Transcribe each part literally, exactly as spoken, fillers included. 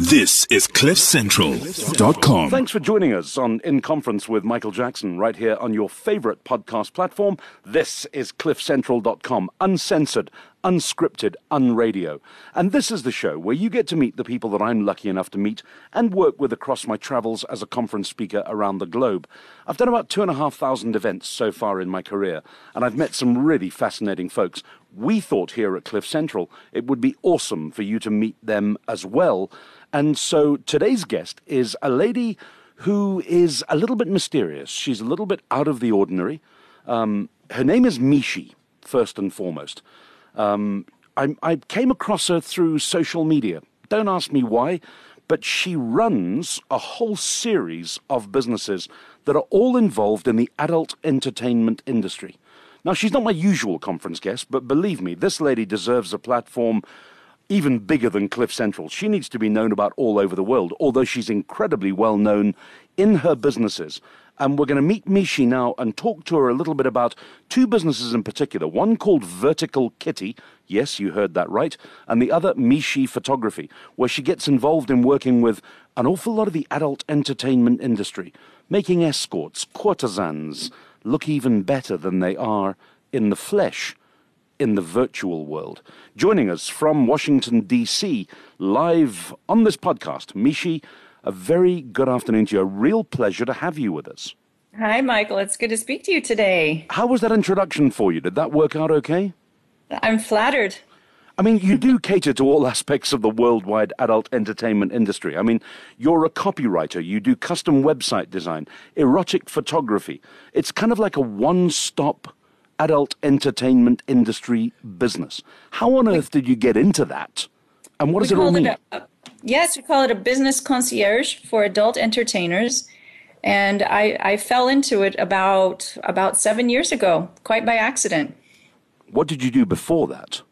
This is cliff central dot com. Thanks for joining us on In Conference with Michael Jackson right here on your favorite podcast platform. This is cliff central dot com, uncensored, unscripted, unradio. And this is the show where you get to meet the people that I'm lucky enough to meet and work with across my travels as a conference speaker around the globe. I've done about two and a half thousand events so far in my career, and I've met some really fascinating folks. We thought here at Cliff Central it would be awesome for you to meet them as well. And so today's guest is a lady who is a little bit mysterious. She's a little bit out of the ordinary. Um, her name is Mishi, first and foremost. Um, I, I came across her through social media. Don't ask me why, but she runs a whole series of businesses that are all involved in the adult entertainment industry. Now, she's not my usual conference guest, but believe me, this lady deserves a platform even bigger than Cliff Central. She needs to be known about all over the world, although she's incredibly well known in her businesses. And we're going to meet Mishi now and talk to her a little bit about two businesses in particular, one called Vertical Kitty, yes, you heard that right, and the other Mishi Photography, where she gets involved in working with an awful lot of the adult entertainment industry, making escorts, courtesans, look even better than they are in the flesh, in the virtual world. Joining us from Washington, D C, live on this podcast, Mishi, a very good afternoon to you. A real pleasure to have you with us. Hi, Michael. It's good to speak to you today. How was that introduction for you? Did that work out okay? I'm flattered. I mean, you do cater to all aspects of the worldwide adult entertainment industry. I mean, you're a copywriter, you do custom website design, erotic photography. It's kind of like a one-stop adult entertainment industry business. How on earth did you get into that? And what does it all mean? It a, yes, we call it a business concierge for adult entertainers. And I, I fell into it about about seven years ago, quite by accident. What did you do before that?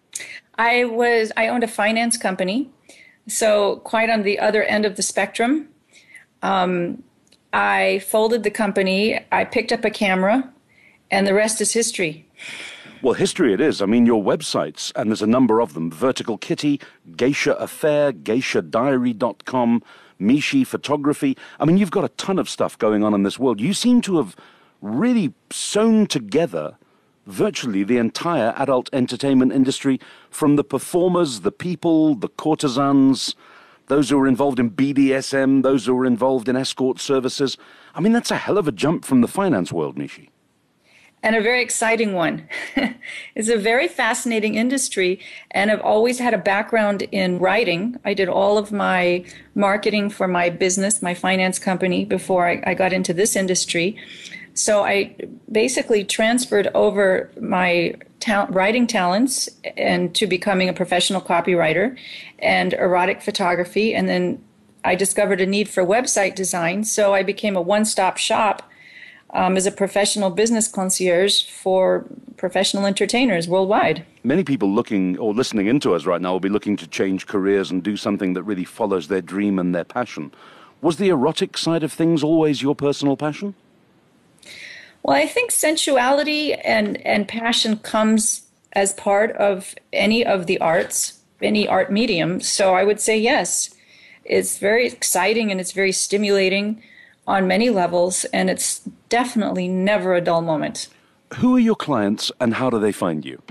I was I owned a finance company, so quite on the other end of the spectrum. Um, I folded the company, I picked up a camera, and the rest is history. Well, history it is. I mean, your websites, and there's a number of them, Vertical Kitty, Geisha Affair, geisha diary dot com, Mishi Photography. I mean, you've got a ton of stuff going on in this world. You seem to have really sewn together virtually the entire adult entertainment industry, from the performers, the people, the courtesans, those who are involved in B D S M, those who are involved in escort services. I mean, that's a hell of a jump from the finance world, Mishi. And a very exciting one. It's a very fascinating industry, and I've always had a background in writing. I did all of my marketing for my business, my finance company, before I, I got into this industry. So I basically transferred over my ta- writing talents and to becoming a professional copywriter and erotic photography. And then I discovered a need for website design. So I became a one-stop shop um, as a professional business concierge for professional entertainers worldwide. Many people looking or listening into us right now will be looking to change careers and do something that really follows their dream and their passion. Was the erotic side of things always your personal passion? Well, I think sensuality and, and passion comes as part of any of the arts, any art medium. So I would say yes. It's very exciting and it's very stimulating on many levels, and it's definitely never a dull moment. Who are your clients and how do they find you?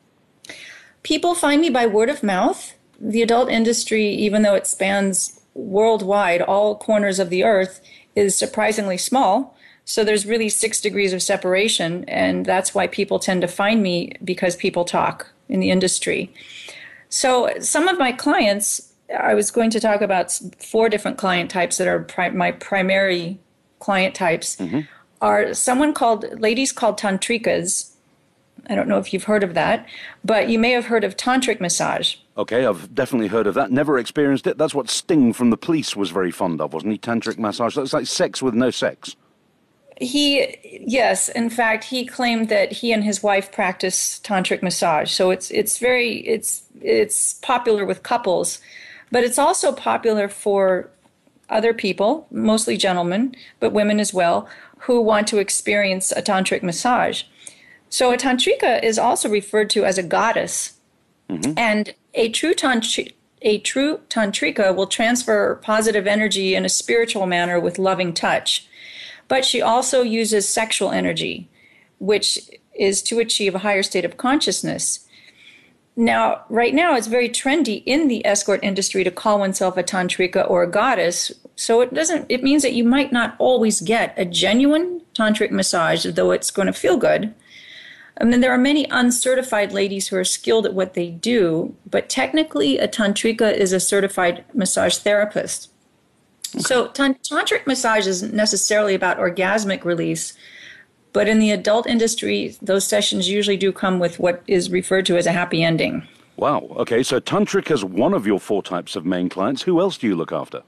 People find me by word of mouth. The adult industry, even though it spans worldwide, all corners of the earth, is surprisingly small. So there's really six degrees of separation, and that's why people tend to find me, because people talk in the industry. So some of my clients, I was going to talk about four different client types that are pri- my primary client types, mm-hmm. are someone called, ladies called tantrikas. I don't know if you've heard of that, but you may have heard of tantric massage. Okay, I've definitely heard of that. Never experienced it. That's what Sting from The Police was very fond of, wasn't he? Tantric massage. That's like sex with no sex. He, yes, in fact, he claimed that he and his wife practice tantric massage. So it's it's very it's it's popular with couples, but it's also popular for other people, mostly gentlemen, but women as well, who want to experience a tantric massage. So a tantrika is also referred to as a goddess, mm-hmm. and a true tantri- a true tantrika will transfer positive energy in a spiritual manner with loving touch. But she also uses sexual energy, which is to achieve a higher state of consciousness. Now, right now, it's very trendy in the escort industry to call oneself a tantrika or a goddess. So it doesn't, it means that you might not always get a genuine tantric massage, though it's going to feel good. And then there are many uncertified ladies who are skilled at what they do, but technically a tantrika is a certified massage therapist. Okay. So tant- tantric massage isn't necessarily about orgasmic release, but in the adult industry, those sessions usually do come with what is referred to as a happy ending. Wow. Okay, so tantric is one of your four types of main clients. Who else do you look after?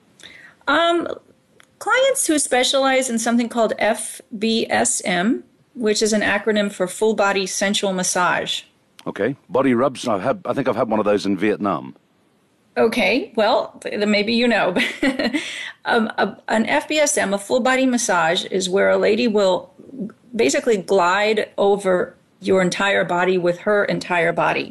Um, clients who specialize in something called F B S M, which is an acronym for full body sensual massage. Okay. Body rubs, I've had, I think I've had one of those in Vietnam. Okay, well, maybe you know. um, a, an F B S M, a full body massage, is where a lady will basically glide over your entire body with her entire body.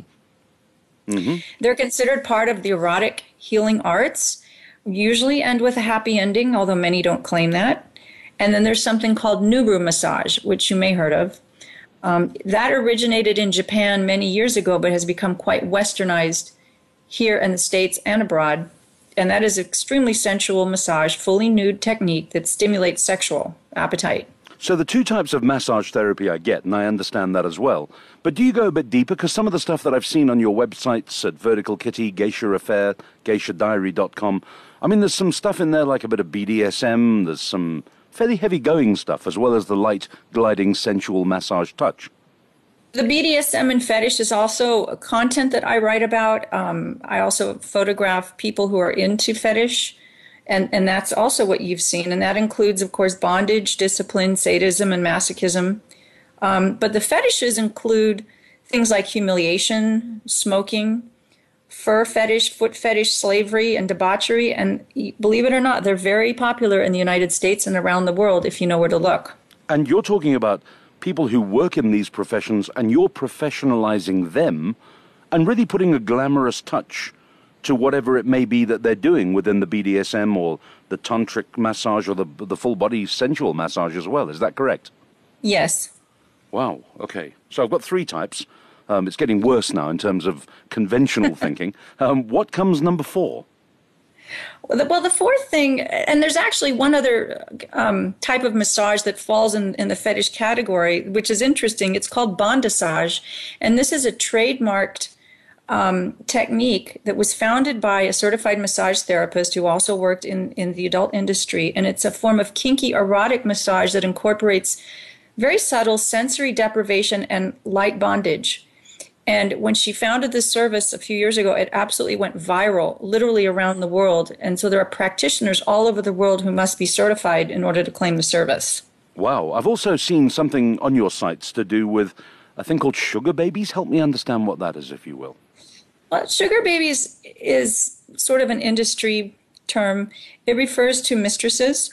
Mm-hmm. They're considered part of the erotic healing arts, usually end with a happy ending, although many don't claim that. And then there's something called Nubru massage, which you may heard of. Um, that originated in Japan many years ago, but has become quite westernized here in the States and abroad. And that is extremely sensual massage, fully nude technique that stimulates sexual appetite. So the two types of massage therapy I get, and I understand that as well. But do you go a bit deeper? Because some of the stuff that I've seen on your websites at Vertical Kitty, Geisha Affair, geisha diary dot com, I mean, there's some stuff in there like a bit of B D S M, there's some fairly heavy-going stuff, as well as the light, gliding, sensual massage touch. The B D S M and fetish is also content that I write about. Um, I also photograph people who are into fetish, and, and that's also what you've seen. And that includes, of course, bondage, discipline, sadism, and masochism. Um, but the fetishes include things like humiliation, smoking, fur fetish, foot fetish, slavery, and debauchery. And believe it or not, they're very popular in the United States and around the world if you know where to look. And you're talking about people who work in these professions, and you're professionalizing them and really putting a glamorous touch to whatever it may be that they're doing within the B D S M or the tantric massage or the, the full-body sensual massage as well. Is that correct? Yes. Wow. Okay. So I've got three types. Um, it's getting worse now in terms of conventional thinking. Um, what comes number four? Well the, well, the fourth thing, and there's actually one other um, type of massage that falls in, in the fetish category, which is interesting. It's called bondage, and this is a trademarked um, technique that was founded by a certified massage therapist who also worked in, in the adult industry, and it's a form of kinky erotic massage that incorporates very subtle sensory deprivation and light bondage. And when she founded this service a few years ago, it absolutely went viral, literally around the world. And so there are practitioners all over the world who must be certified in order to claim the service. Wow. I've also seen something on your sites to do with a thing called sugar babies. Help me understand what that is, if you will. Well, sugar babies is sort of an industry term. It refers to mistresses.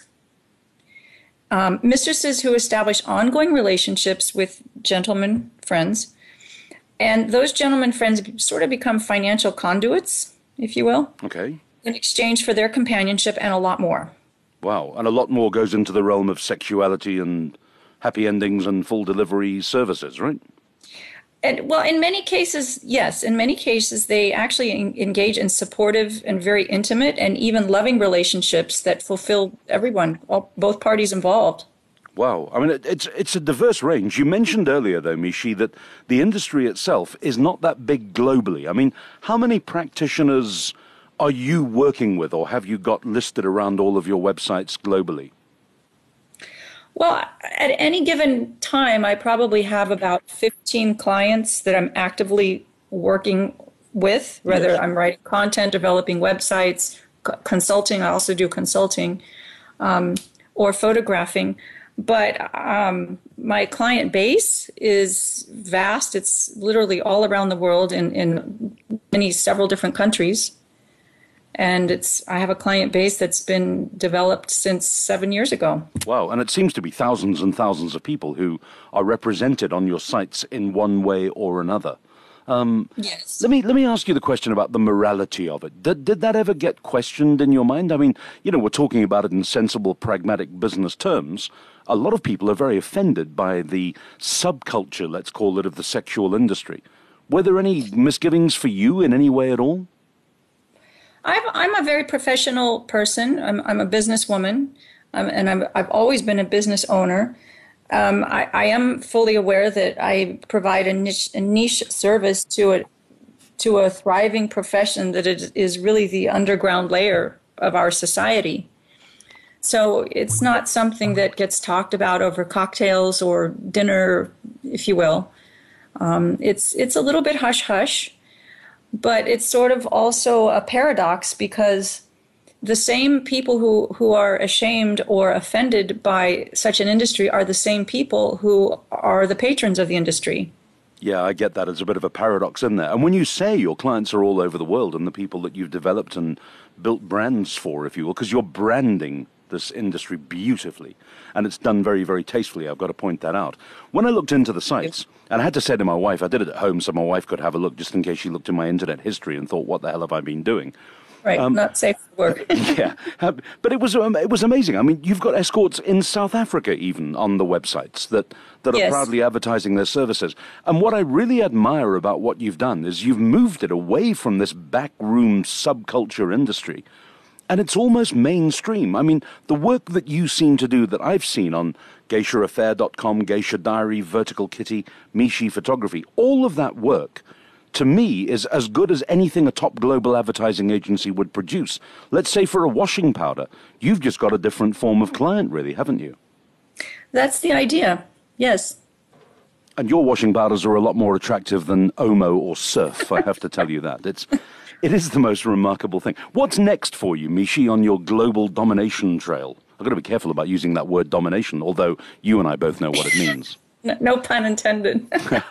Um, mistresses who establish ongoing relationships with gentlemen friends. And those gentlemen friends sort of become financial conduits, if you will. Okay. In exchange for their companionship and a lot more. Wow. And a lot more goes into the realm of sexuality and happy endings and full delivery services, right? And well, in many cases, yes. In many cases, they actually en- engage in supportive and very intimate and even loving relationships that fulfill everyone, all, both parties involved. Wow. I mean, it, it's it's a diverse range. You mentioned earlier, though, Mishi, that the industry itself is not that big globally. I mean, how many practitioners are you working with, or have you got listed around all of your websites globally? Well, at any given time, I probably have about fifteen clients that I'm actively working with, whether yes. I'm writing content, developing websites, c- consulting. I also do consulting, um, or photographing. But um, my client base is vast. It's literally all around the world in, in many, several different countries. And it's I have a client base that's been developed since seven years ago. Wow. And it seems to be thousands and thousands of people who are represented on your sites in one way or another. Um, Yes. Let me let me ask you the question about the morality of it. Did did that ever get questioned in your mind? I mean, you know, we're talking about it in sensible, pragmatic business terms. A lot of people are very offended by the subculture, let's call it, of the sexual industry. Were there any misgivings for you in any way at all? I'm, I'm a very professional person. I'm, I'm a businesswoman, um, and I'm, I've always been a business owner. Um, I, I am fully aware that I provide a niche, a niche service to a, to a thriving profession that it is really the underground layer of our society. So it's not something that gets talked about over cocktails or dinner, if you will. Um, it's it's a little bit hush-hush, but it's sort of also a paradox because the same people who, who are ashamed or offended by such an industry are the same people who are the patrons of the industry. Yeah, I get that. There's a bit of a paradox in there. And when you say your clients are all over the world and the people that you've developed and built brands for, if you will, because you're branding this industry beautifully, and it's done very, very tastefully. I've got to point that out. When I looked into the sites, and I had to say to my wife, I did it at home so my wife could have a look just in case she looked in my internet history and thought, what the hell have I been doing? Right, um, not safe for work. Yeah, uh, but it was um, it was amazing. I mean, you've got escorts in South Africa even on the websites that, that are Yes. proudly advertising their services. And what I really admire about what you've done is you've moved it away from this backroom subculture industry, and it's almost mainstream. I mean, the work that you seem to do that I've seen on geisha affair dot com, Geisha Diary, Vertical Kitty, Mishi Photography, all of that work, to me, is as good as anything a top global advertising agency would produce. Let's say for a washing powder, you've just got a different form of client, really, haven't you? That's the idea, yes. And your washing powders are a lot more attractive than Omo or Surf, I have to tell you that. It's, it is the most remarkable thing. What's next for you, Mishi, on your global domination trail? I've got to be careful about using that word domination, although you and I both know what it means. No, no pun intended.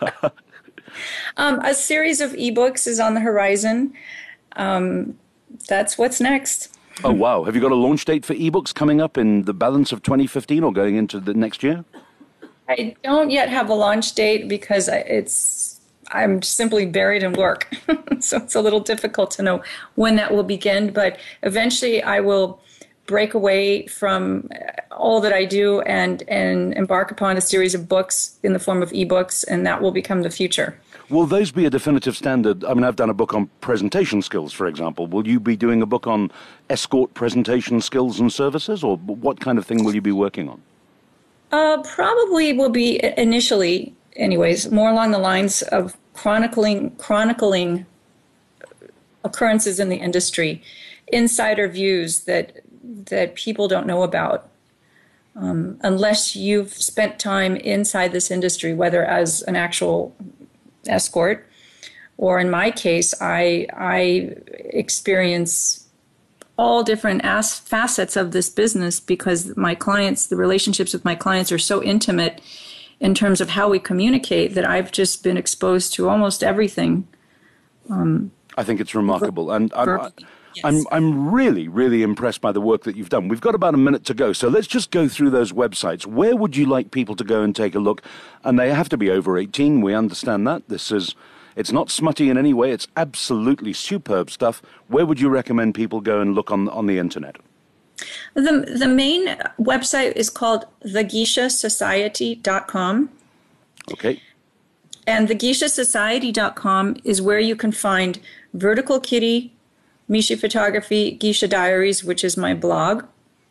um, a series of ebooks is on the horizon. Um, that's what's next. Oh, wow. Have you got a launch date for ebooks coming up in the balance of twenty fifteen or going into the next year? I don't yet have a launch date because it's I'm simply buried in work. So it's a little difficult to know when that will begin. But eventually I will break away from all that I do and, and embark upon a series of books in the form of ebooks, and that will become the future. Will those be a definitive standard? I mean, I've done a book on presentation skills, for example. Will you be doing a book on escort presentation skills and services, or what kind of thing will you be working on? Uh, probably will be initially, anyways, more along the lines of chronicling chronicling occurrences in the industry, insider views that that people don't know about. Um, unless you've spent time inside this industry, whether as an actual escort, or in my case, I I experience all different as- facets of this business because my clients, the relationships with my clients are so intimate in terms of how we communicate that I've just been exposed to almost everything. Um, I think it's remarkable, and I'm, I, yes. I'm I'm really really impressed by the work that you've done. We've got about a minute to go, so let's just go through those websites. Where would you like people to go and take a look? And they have to be over eighteen. We understand that. This is it's not smutty in any way. It's absolutely superb stuff. Where would you recommend people go and look on on the internet? The the main website is called the geisha society dot com. Okay. And the geisha society dot com is where you can find Vertical Kitty, Mishi Photography, Geisha Diaries, which is my blog,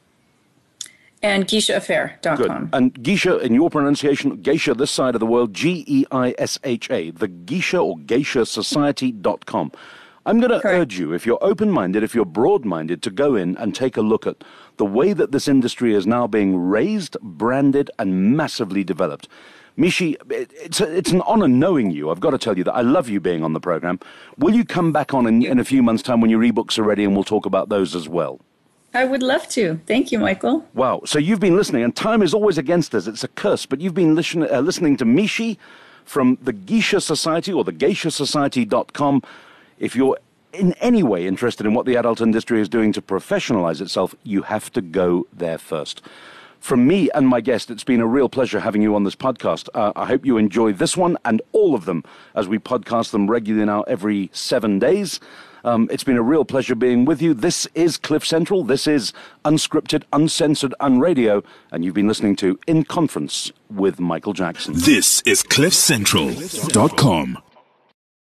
and geisha affair dot com. Good. And geisha, in your pronunciation, geisha, this side of the world, G E I S H A, the geisha or geisha society dot com. I'm going to urge you, if you're open-minded, if you're broad-minded, to go in and take a look at the way that this industry is now being raised, branded, and massively developed. Mishi, it's, a, it's an honor knowing you. I've got to tell you that I love you being on the program. Will you come back on in, in a few months' time when your ebooks are ready, and we'll talk about those as well? I would love to. Thank you, Michael. Wow. So you've been listening, and time is always against us. It's a curse, but you've been listen, uh, listening to Mishi from the Geisha Society or the geisha society dot com. If you're in any way interested in what the adult industry is doing to professionalize itself, you have to go there first. From me and my guest, it's been a real pleasure having you on this podcast. Uh, I hope you enjoy this one and all of them as we podcast them regularly now every seven days. Um, it's been a real pleasure being with you. This is Cliff Central. This is Unscripted, Uncensored, Unradio. And you've been listening to In Conference with Michael Jackson. This is cliff central dot com.